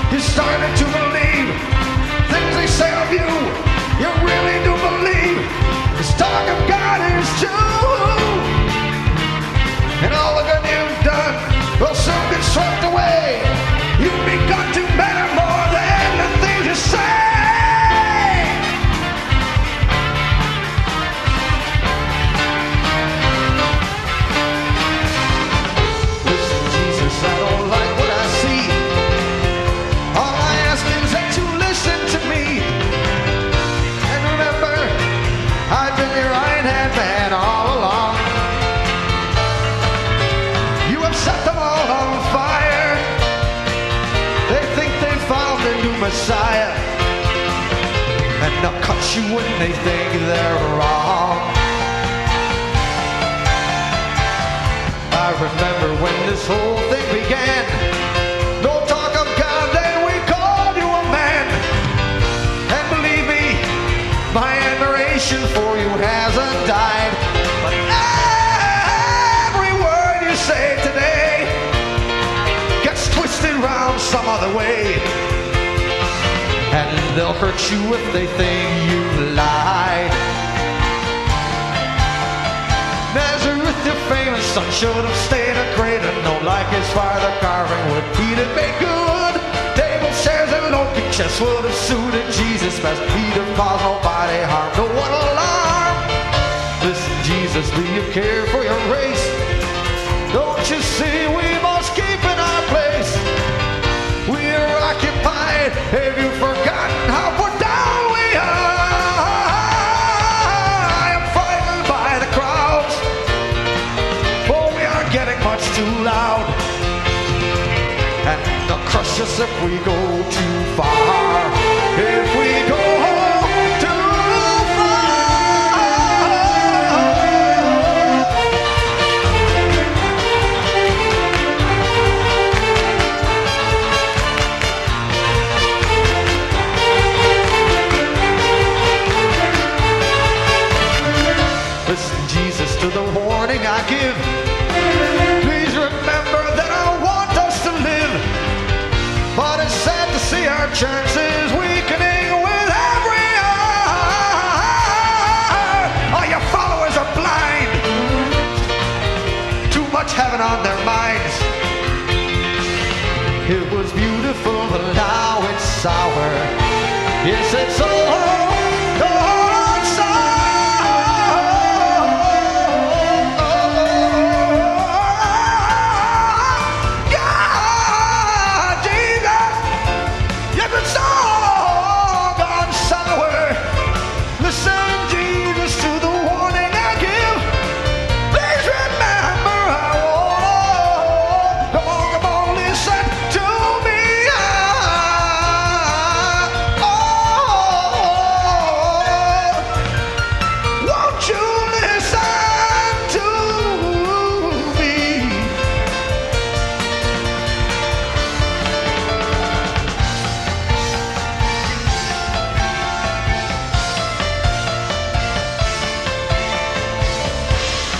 You started to believe things they say of you. You really do believe this talk of God is true. And all the good you've done will soon get swept away. You've begun to matter more than the things you say. Listen, Jesus, I don't like what I see. All I ask is that you listen to me. And remember, I've been your right-hand man all along. You have set them all on fire. They think they found their new Messiah, and they'll cut you when they think they're wrong. I remember when this whole thing began. No talk of God, then we called you a man. And believe me, my admiration for you hasn't died. But every word you say today gets twisted round some other way. And they'll hurt you if they think you lied. Nazareth, your famous son, should have stayed a greater. No, like his father, carving wood, he'd have made good. Table chairs and an oaken chest would have suited Jesus best. He'd have caused nobody harm, no one alarm. Listen, Jesus, do you care for your race? Don't you see we must keep in our place? We are occupied. Have you forgotten how put down we are? I am frightened by the crowds, for we are getting much too loud. And they'll crush us if we go too far. If we go too Listen, Jesus, to the warning I give. Please remember that I want us to live. But it's sad to see our chances weakening with every hour. All your followers are blind. Too much heaven on their minds. It was beautiful, but now it's sour. Yes, it's all